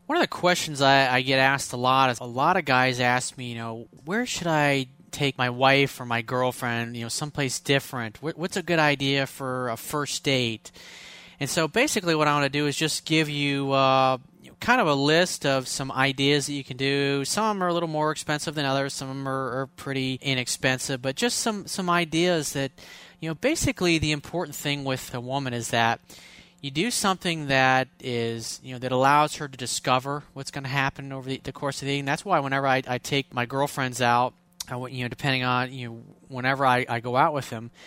One of the questions I get asked a lot is a lot of guys ask me, where should I take my wife or my girlfriend, someplace different? What's a good idea for a first date? And so basically what I want to do is just give you kind of a list of some ideas that you can do. Some of them are a little more expensive than others. Some of them are pretty inexpensive, but just some ideas that, basically the important thing with a woman is that you do something that is, that allows her to discover what's going to happen over the course of the evening. That's why whenever I take my girlfriends out, depending on, whenever I go out with them,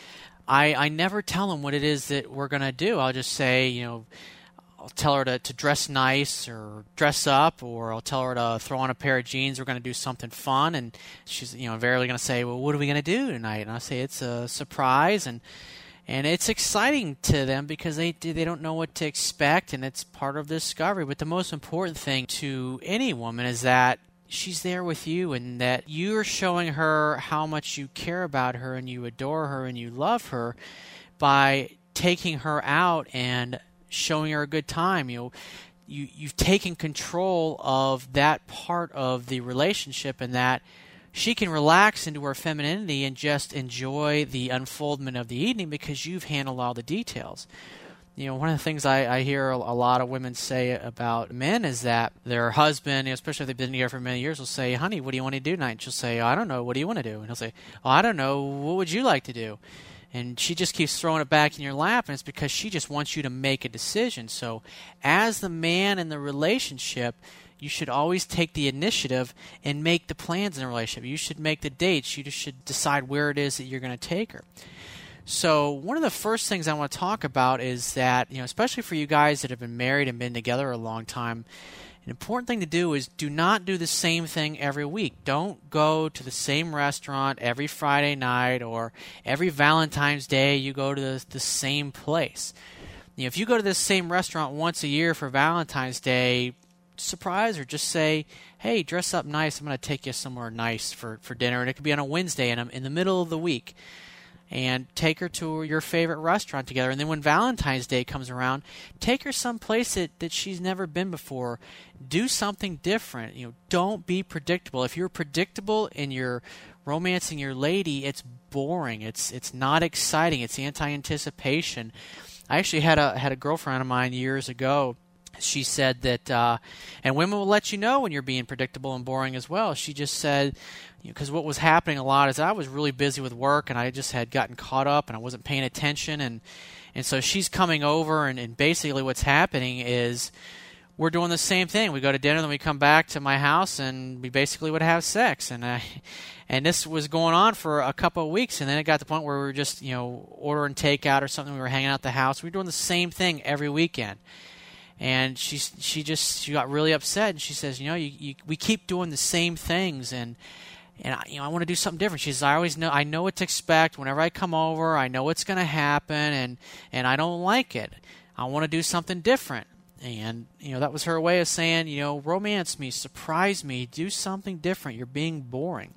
I never tell them what it is that we're going to do. I'll just say, I'll tell her to dress nice or dress up, or I'll tell her to throw on a pair of jeans. We're going to do something fun. And she's, invariably going to say, well, what are we going to do tonight? And I say, it's a surprise. And it's exciting to them because they don't know what to expect, and it's part of the discovery. But the most important thing to any woman is that she's there with you, and that you're showing her how much you care about her and you adore her and you love her by taking her out and showing her a good time. You've taken control of that part of the relationship, and that she can relax into her femininity and just enjoy the unfoldment of the evening because you've handled all the details. One of the things I hear a lot of women say about men is that their husband, especially if they've been together for many years, will say, honey, what do you want to do tonight? And she'll say, I don't know, what do you want to do? And he'll say, I don't know, what would you like to do? And she just keeps throwing it back in your lap, and it's because she just wants you to make a decision. So as the man in the relationship, you should always take the initiative and make the plans in a relationship. You should make the dates. You just should decide where it is that you're going to take her. So one of the first things I want to talk about is that, especially for you guys that have been married and been together a long time, an important thing to do is do not do the same thing every week. Don't go to the same restaurant every Friday night, or every Valentine's Day you go to the same place. If you go to the same restaurant once a year for Valentine's Day, surprise her. Just say, hey, dress up nice. I'm going to take you somewhere nice for dinner. And it could be on a Wednesday in the middle of the week. And take her to your favorite restaurant together. And then when Valentine's Day comes around, take her someplace that she's never been before. Do something different. Don't be predictable. If you're predictable and you're romancing your lady, it's boring. It's not exciting. It's anti-anticipation. I actually had a girlfriend of mine years ago. She said that, and women will let you know when you're being predictable and boring as well. She just said, because what was happening a lot is I was really busy with work, and I just had gotten caught up, and I wasn't paying attention, and so she's coming over, and basically what's happening is we're doing the same thing. We go to dinner, then we come back to my house, and we basically would have sex, and this was going on for a couple of weeks, and then it got to the point where we were just ordering takeout or something. We were hanging out at the house. We were doing the same thing every weekend. And she got really upset, and she says, we keep doing the same things, and I want to do something different. She says, I know what to expect whenever I come over. I know what's going to happen, and I don't like it. I want to do something different. And that was her way of saying, romance me, surprise me, do something different. You're being boring.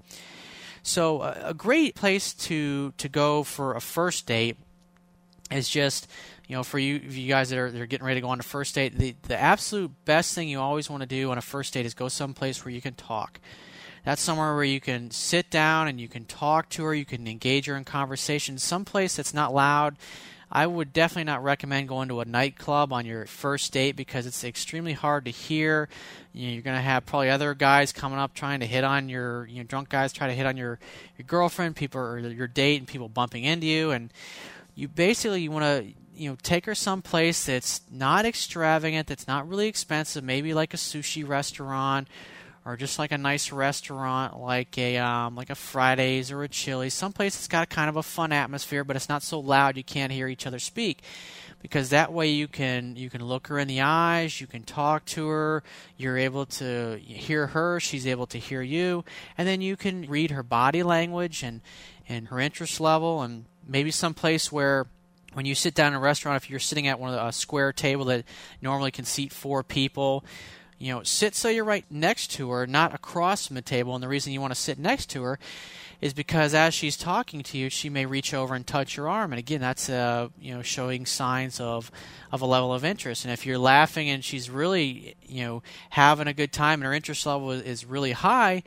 So a great place to go for a first date is just, for you guys that are getting ready to go on a first date, the absolute best thing you always want to do on a first date is go someplace where you can talk. That's somewhere where you can sit down and you can talk to her, you can engage her in conversation. Someplace that's not loud. I would definitely not recommend going to a nightclub on your first date because it's extremely hard to hear. You're going to have probably other guys coming up trying to hit on your, drunk guys try to hit on your girlfriend, people, or your date, and people bumping into you. And you want to take her someplace that's not extravagant, that's not really expensive, maybe like a sushi restaurant, or just like a nice restaurant like a Fridays or a Chili's, someplace that's got kind of a fun atmosphere, but it's not so loud you can't hear each other speak. Because that way you can look her in the eyes, you can talk to her, you're able to hear her, she's able to hear you, and then you can read her body language and her interest level, and maybe someplace where when you sit down in a restaurant, if you're sitting at a square table that normally can seat 4 people, Sit so you're right next to her, not across from the table. And the reason you want to sit next to her is because as she's talking to you, she may reach over and touch your arm. And again, that's showing signs of a level of interest. And if you're laughing and she's really having a good time and her interest level is really high,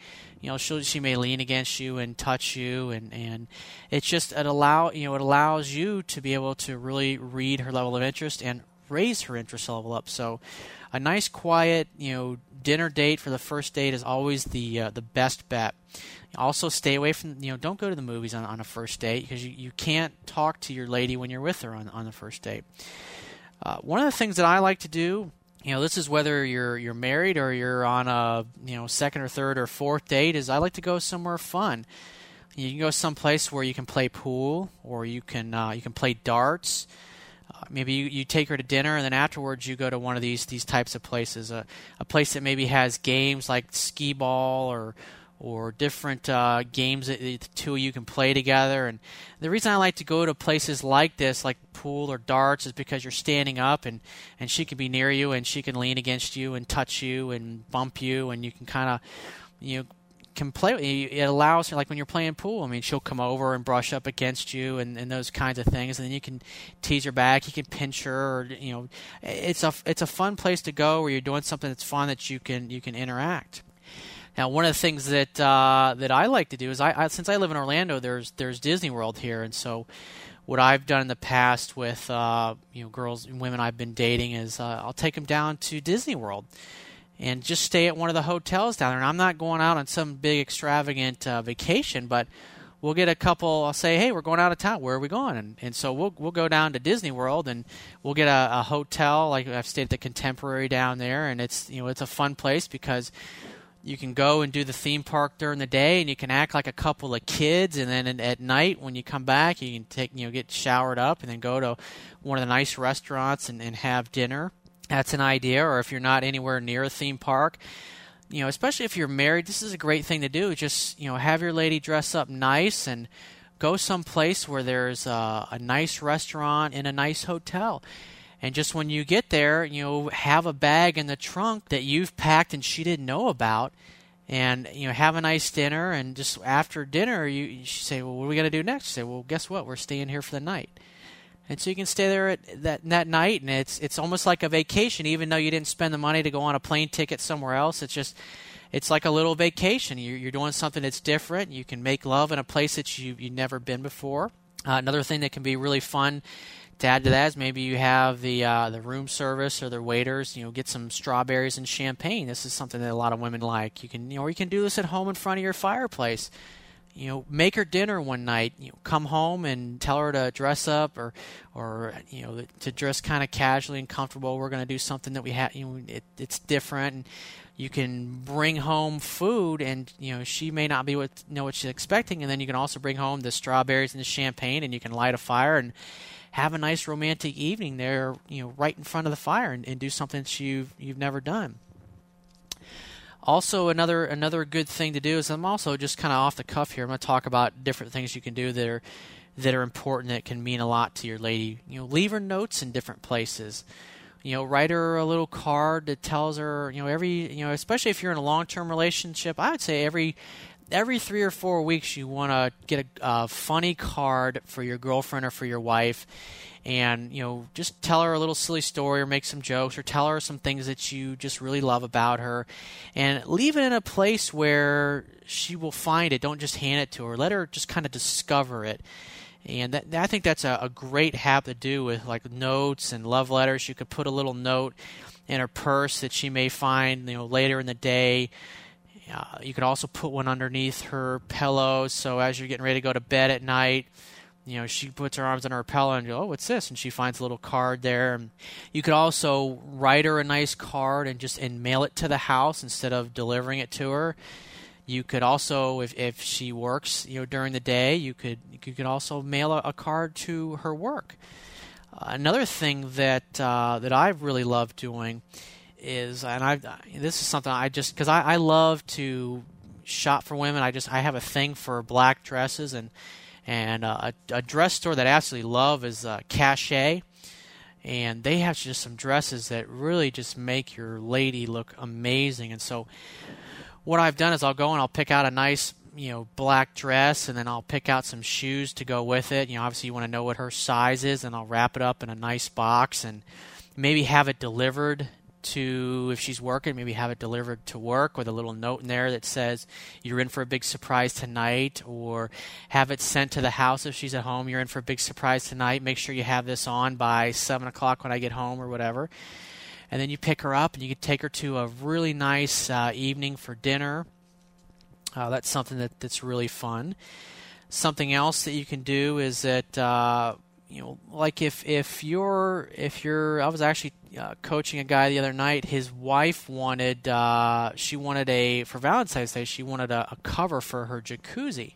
she may lean against you and touch you, and it allows you to be able to really read her level of interest and raise her interest level up. So a nice quiet dinner date for the first date is always the best bet. Also, stay away from don't go to the movies on a first date, because you can't talk to your lady when you're with her on the first date. One of the things that I like to do, this is whether you're married or you're on a second or third or fourth date, is I like to go somewhere fun. You can go someplace where you can play pool, or you can play darts. Maybe you take her to dinner, and then afterwards you go to one of these types of places, a place that maybe has games like skee ball or different games that the two of you can play together. And the reason I like to go to places like this, like pool or darts, is because you're standing up and she can be near you, and she can lean against you and touch you and bump you, and you can kind of can play with you. It allows her, like when you're playing pool, she'll come over and brush up against you and those kinds of things, and then you can tease her back, you can pinch her, or it's a fun place to go where you're doing something that's fun that you can interact. Now, one of the things that I like to do is since I live in Orlando, there's Disney World here, and so what I've done in the past with girls and women I've been dating is I'll take them down to Disney World and just stay at one of the hotels down there. And I'm not going out on some big extravagant vacation, but we'll get a couple. I'll say, hey, we're going out of town. Where are we going? And so we'll go down to Disney World, and we'll get a hotel. Like I've stayed at the Contemporary down there, and it's it's a fun place because you can go and do the theme park during the day, and you can act like a couple of kids. And then at night, when you come back, you can get showered up, and then go to one of the nice restaurants and have dinner. That's an idea. Or if you're not anywhere near a theme park, especially if you're married, this is a great thing to do. Just have your lady dress up nice and go someplace where there's a nice restaurant and a nice hotel. And just when you get there, have a bag in the trunk that you've packed and she didn't know about, and have a nice dinner. And just after dinner, you say, well, what are we going to do next? You say, well, guess what? We're staying here for the night. And so you can stay there that night, and it's almost like a vacation, even though you didn't spend the money to go on a plane ticket somewhere else. It's like a little vacation. You're doing something that's different. You can make love in a place that you've never been before. Another thing that can be really fun to add to that is maybe you have the room service or the waiters, get some strawberries and champagne. This is something that a lot of women like. You can, or you can do this at home in front of your fireplace. Make her dinner one night. Come home and tell her to dress up, or to dress kind of casually and comfortable. We're going to do something that we have. It's different. And you can bring home food, and she may not know what she's expecting. And then you can also bring home the strawberries and the champagne, and you can light a fire and have a nice romantic evening there. Right in front of the fire, and do something that you've never done. Also, another good thing to do is, I'm also just kind of off the cuff here, I'm going to talk about different things you can do that are important, that can mean a lot to your lady. Leave her notes in different places. Write her a little card that tells her, especially if you're in a long-term relationship, I would say every 3 or 4 weeks you want to get a funny card for your girlfriend or for your wife, and just tell her a little silly story, or make some jokes, or tell her some things that you just really love about her, and leave it in a place where she will find it. Don't just hand it to her. Let her just kind of discover it. And I think that's a great habit to do with like notes and love letters. You could put a little note in her purse that she may find later in the day. You could also put one underneath her pillow, so as you're getting ready to go to bed at night, she puts her arms on her pillow and you go, oh, what's this? And she finds a little card there. You could also write her a nice card and mail it to the house instead of delivering it to her. You could also, if she works during the day, you could also mail a card to her work. Another thing that I've really loved doing is, and this is something because I love to shop for women. I have a thing for black dresses, and a dress store that I absolutely love is Cachet. and they have just some dresses that really just make your lady look amazing. And so what I've done is I'll go and I'll pick out a nice, black dress, and then I'll pick out some shoes to go with it. Obviously you want to know what her size is, and I'll wrap it up in a nice box and maybe have it delivered to, if she's working, maybe have it delivered to work with a little note in there that says you're in for a big surprise tonight, or have it sent to the house if she's at home. You're in for a big surprise tonight. Make sure you have this on by 7 o'clock when I get home, or whatever. And then you pick her up and you can take her to a really nice evening for dinner. That's something that's really fun. Something else that you can do is that like if you're I was actually coaching a guy the other night. His wife for Valentine's Day, she wanted a cover for her jacuzzi.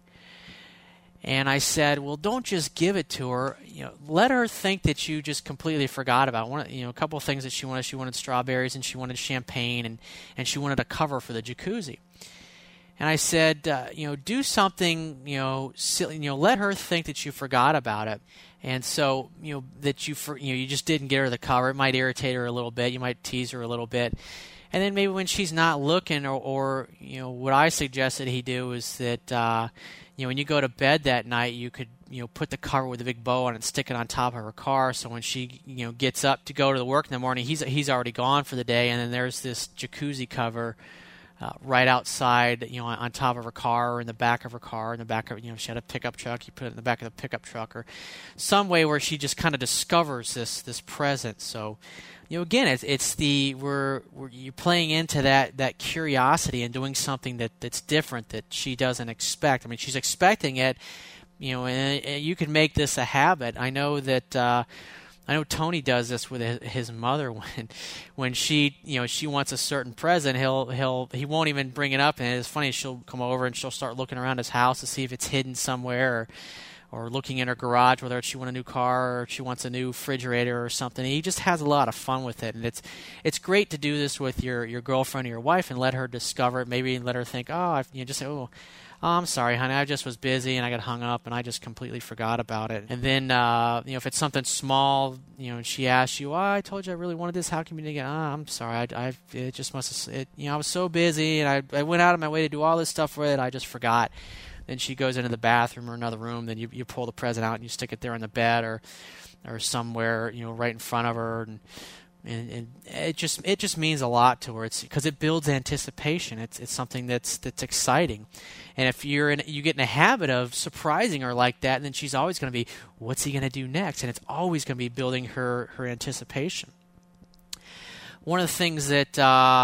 And I said, well, don't just give it to her. Let her think that you just completely forgot about it. A couple of things that she wanted. She wanted strawberries and she wanted champagne and she wanted a cover for the jacuzzi. And I said, do something, silly. Let her think that you forgot about it, and so that you just didn't get her the cover. It might irritate her a little bit. You might tease her a little bit, and then maybe when she's not looking, or what I suggested he do is that when you go to bed that night, you could put the cover with a big bow on it and stick it on top of her car. So when she gets up to go to the work in the morning, he's already gone for the day, and then there's this jacuzzi cover right outside, on top of her car, or in the back of her car, in the back of, she had a pickup truck, you put it in the back of the pickup truck, or some way where she just kind of discovers this present. So, again, it's you're playing into that curiosity and doing something that's different that she doesn't expect. I mean, she's expecting it, and you can make this a habit. I know that. I know Tony does this with his mother when she wants a certain present, he won't even bring it up, and it's funny, she'll come over and she'll start looking around his house to see if it's hidden somewhere, or looking in her garage whether she wants a new car or she wants a new refrigerator or something. He just has a lot of fun with it, and it's great to do this with your girlfriend or your wife and let her discover it. Maybe let her think, just say, oh, I'm sorry, honey, I just was busy and I got hung up and I just completely forgot about it. And then, if it's something small, and she asks you, I told you I really wanted this, how come you didn't get it? I'm sorry, it just must have, I was so busy and I went out of my way to do all this stuff with it, I just forgot. Then she goes into the bathroom or another room, then you pull the present out and you stick it there on the bed or somewhere, right in front of her, and it just means a lot to her. It's because it builds anticipation. It's something that's exciting, and if you get in a habit of surprising her like that, then she's always going to be, what's he going to do next? And it's always going to be building her anticipation. One of the things that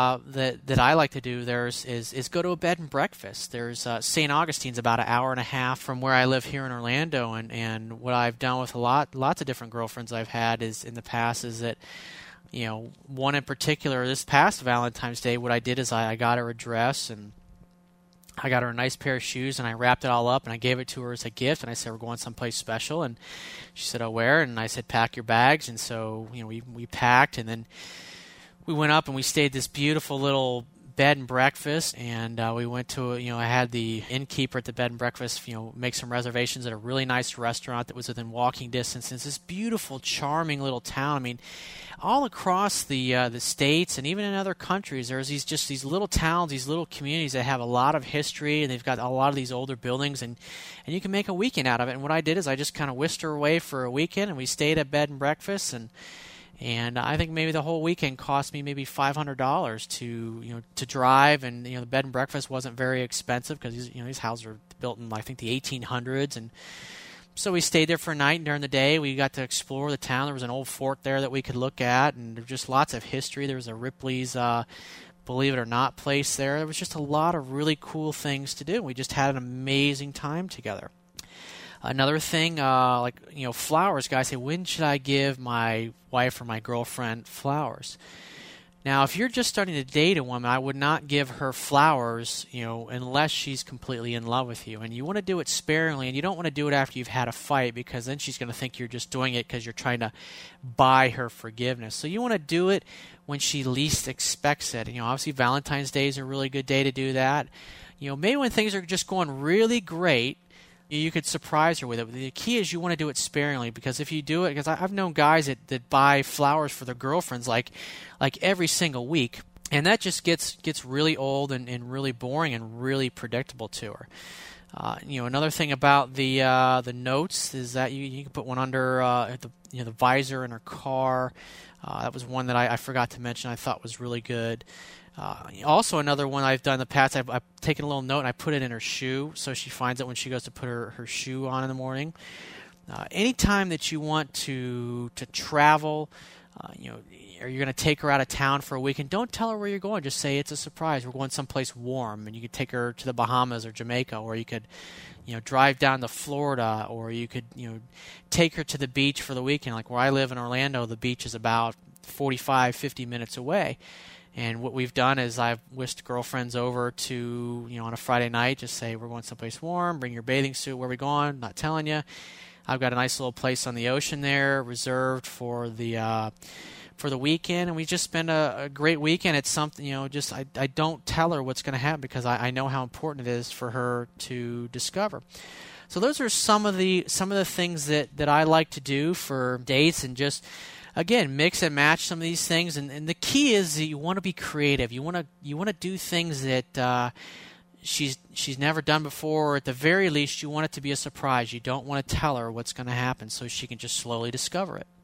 I like to do is go to a bed and breakfast. There's St. Augustine's about an hour and a half from where I live here in Orlando, and what I've done with lots of different girlfriends I've had is in the past is that. One in particular, this past Valentine's Day, what I did is I got her a dress and I got her a nice pair of shoes and I wrapped it all up and I gave it to her as a gift, and I said, we're going someplace special, and she said, oh, where? And I said, pack your bags. And so we packed, and then we went up and we stayed this beautiful little bed and breakfast, and we went to I had the innkeeper at the bed and breakfast make some reservations at a really nice restaurant that was within walking distance. It's this beautiful, charming little town. I mean, all across the states and even in other countries, there's these little towns, these little communities that have a lot of history, and they've got a lot of these older buildings, and you can make a weekend out of it. And what I did is I just kind of whisked her away for a weekend, and we stayed at bed and breakfast, and I think maybe the whole weekend cost me maybe $500 to drive, and the bed and breakfast wasn't very expensive because these houses are built in I think the 1800s, and so we stayed there for a night. And during the day we got to explore the town. There was an old fort there that we could look at, and there was just lots of history. There was a Ripley's Believe It or Not place there. There was just a lot of really cool things to do. We just had an amazing time together. Another thing, flowers. Guys say, when should I give my wife or my girlfriend flowers? Now, if you're just starting to date a woman, I would not give her flowers, unless she's completely in love with you. And you want to do it sparingly, and you don't want to do it after you've had a fight, because then she's going to think you're just doing it because you're trying to buy her forgiveness. So you want to do it when she least expects it. Obviously Valentine's Day is a really good day to do that. Maybe when things are just going really great, you could surprise her with it. The key is you want to do it sparingly, because if you do it, because I've known guys that buy flowers for their girlfriends like every single week, and that just gets really old and really boring and really predictable to her. Another thing about the notes is that you can put one under the visor in her car. That was one that I forgot to mention. I thought was really good. Also, another one I've done in the past, I've taken a little note and I put it in her shoe, so she finds it when she goes to put her shoe on in the morning. Anytime that you want to travel, or you're going to take her out of town for a weekend, don't tell her where you're going. Just say it's a surprise. We're going someplace warm, and you could take her to the Bahamas or Jamaica, or you could, drive down to Florida, or you could, take her to the beach for the weekend. Like where I live in Orlando, the beach is about 45, 50 minutes away. And what we've done is I've whisked girlfriends over to, on a Friday night, just say, we're going someplace warm, bring your bathing suit, where are we going? Not telling you. I've got a nice little place on the ocean there reserved for the weekend, and we just spend a great weekend. It's something, I don't tell her what's going to happen, because I know how important it is for her to discover. So those are some of the things that I like to do for dates, and just, again, mix and match some of these things. And the key is that you want to be creative. You want to do things that she's never done before, or at the very least you want it to be a surprise. You don't want to tell her what's going to happen, so she can just slowly discover it.